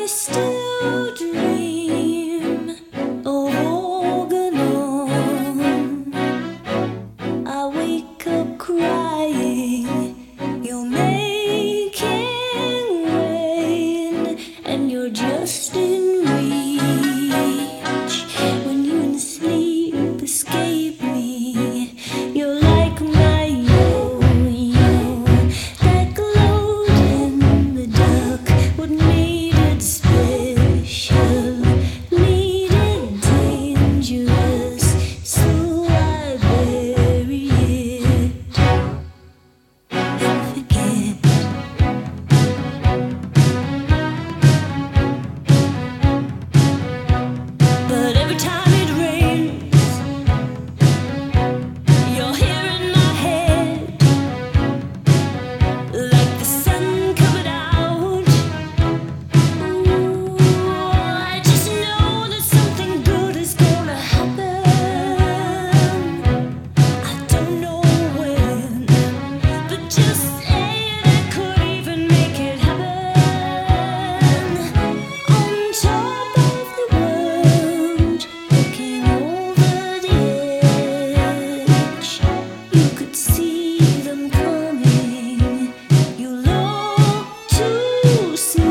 still dream of Organon. I wake up crying, you're making rain, and you're just in reach. When you in sleep escape me, you're like my yo-yo that glowed in the dark. What made it special, made it dangerous, so I bury it and forget. But every time it rains, you're here in my head, like the sun coming out. Ooh, I just know that something good is gonna happen. I don't know when, but just saying I could even make it happen. On top of the world, looking over the edge, you could see them coming. You look too small.